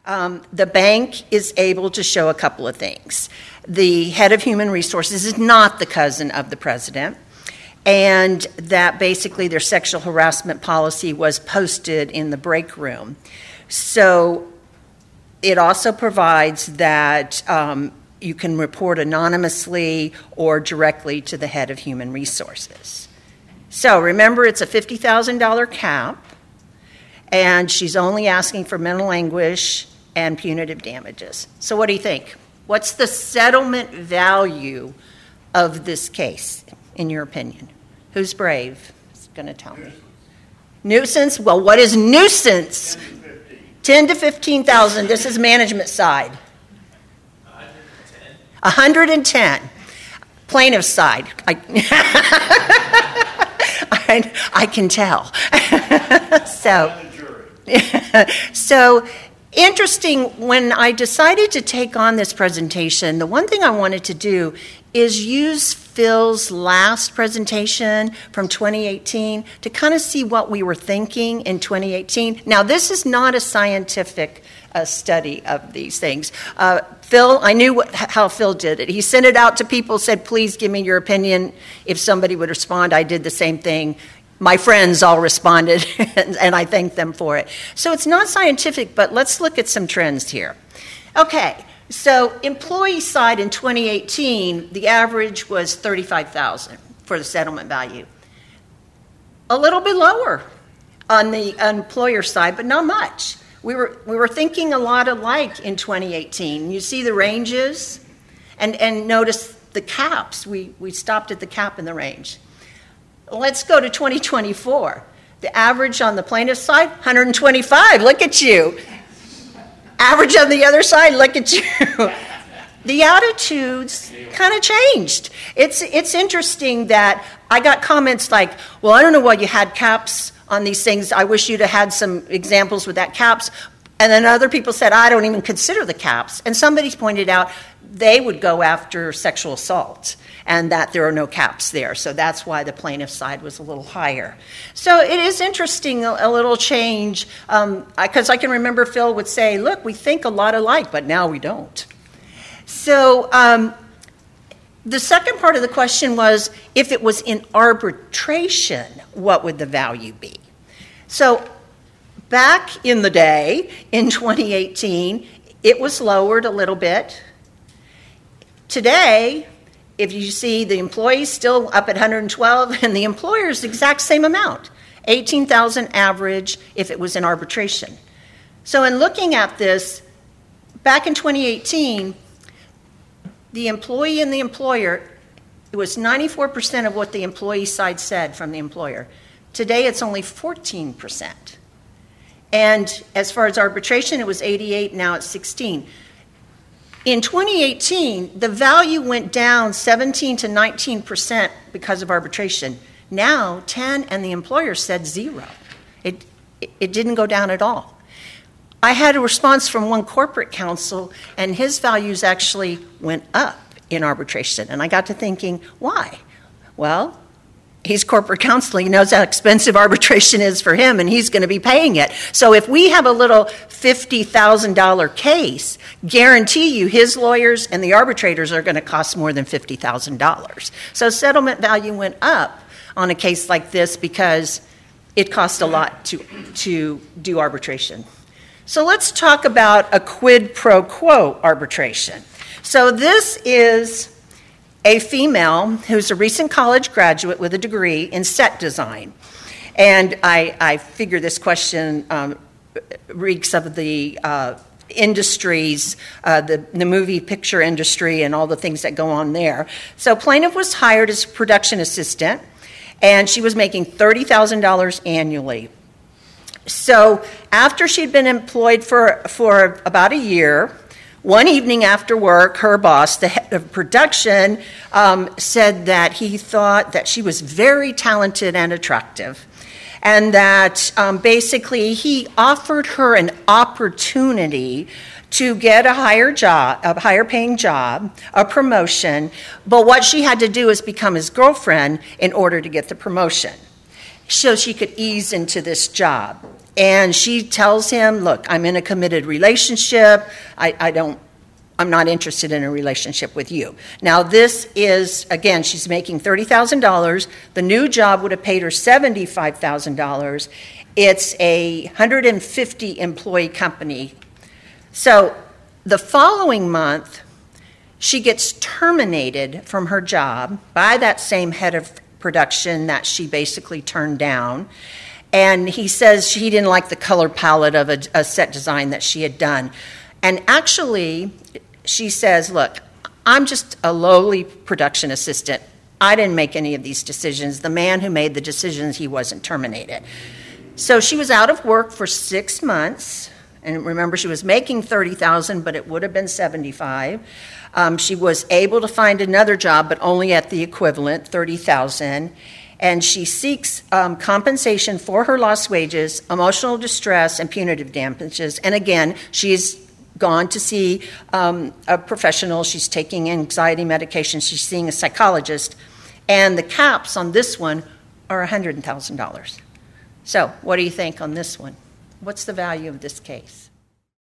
The bank is able to show a couple of things. The head of human resources is not the cousin of the president, and that basically their sexual harassment policy was posted in the break room. So it also provides that you can report anonymously or directly to the head of human resources. So remember, it's a $50,000 cap, and she's only asking for mental anguish and punitive damages. So what do you think? What's the settlement value of this case, in your opinion? Who's brave? Is going to tell me. Nuisance? Well, what is nuisance? 10 to 15,000. This is management side. 110. Plaintiff's side. I can tell. So interesting, when I decided to take on this presentation, the one thing I wanted to do is use Phil's last presentation from 2018 to kind of see what we were thinking in 2018. Now, this is not a scientific study of these things. Phil, I knew how Phil did it. He sent it out to people, said, please give me your opinion. If somebody would respond, I did the same thing. My friends all responded, and I thanked them for it. So it's not scientific, but let's look at some trends here. Okay, so employee side in 2018, the average was $35,000 for the settlement value. A little bit lower on the employer side, but not much. We were thinking a lot alike in 2018. You see the ranges, and notice the caps. We stopped at the cap in the range. Let's go to 2024. The average on the plaintiff's side, 125. Look at you. Average on the other side, look at you. The attitudes kind of changed. It's interesting that I got comments like, well, I don't know why you had caps on these things. I wish you'd have had some examples with that caps. And then other people said, I don't even consider the caps. And somebody pointed out they would go after sexual assault and that there are no caps there. So that's why the plaintiff's side was a little higher. So it is interesting, a little change, because I can remember Phil would say, look, we think a lot alike, but now we don't. So the second part of the question was, if it was in arbitration, what would the value be? So back in the day, in 2018, it was lowered a little bit. Today, if you see the employees still up at 112 and the employer's the exact same amount, 18,000 average if it was in arbitration. So in looking at this, back in 2018, the employee and the employer, it was 94% of what the employee side said from the employer. Today, it's only 14%. And as far as arbitration, it was 88, now it's 16. In 2018, the value went down 17 to 19% because of arbitration. Now, 10, and the employer said 0. It didn't go down at all. I had a response from one corporate counsel, and his values actually went up in arbitration. And I got to thinking, why? Well, he's corporate counsel. He knows how expensive arbitration is for him, and he's going to be paying it. So if we have a little $50,000 case, guarantee you his lawyers and the arbitrators are going to cost more than $50,000. So settlement value went up on a case like this because it cost a lot to do arbitration. So let's talk about a quid pro quo arbitration. So this is a female who's a recent college graduate with a degree in set design. And I figure this question reeks of the industries, the movie picture industry and all the things that go on there. So plaintiff was hired as a production assistant, and she was making $30,000 annually. So after she'd been employed for about a year, one evening after work, her boss, the head of production, said that he thought that she was very talented and attractive, and that basically he offered her an opportunity to get a higher paying job, a promotion, but what she had to do is become his girlfriend in order to get the promotion. so she could ease into this job. And she tells him, look, I'm in a committed relationship. I'm not interested in a relationship with you. Now, this is, again, she's making $30,000. The new job would have paid her $75,000. It's a 150 employee company. So the following month, she gets terminated from her job by that same head of production that she basically turned down. And he says he didn't like the color palette of a set design that she had done. And actually, she says, look, I'm just a lowly production assistant. I didn't make any of these decisions. The man who made the decisions, he wasn't terminated. So she was out of work for 6 months. And remember, she was making $30,000, but it would have been $75,000. She was able to find another job, but only at the equivalent, $30,000. And she seeks compensation for her lost wages, emotional distress, and punitive damages. And again, she's gone to see a professional. She's taking anxiety medication. She's seeing a psychologist. And the caps on this one are $100,000. So what do you think on this one? What's the value of this case?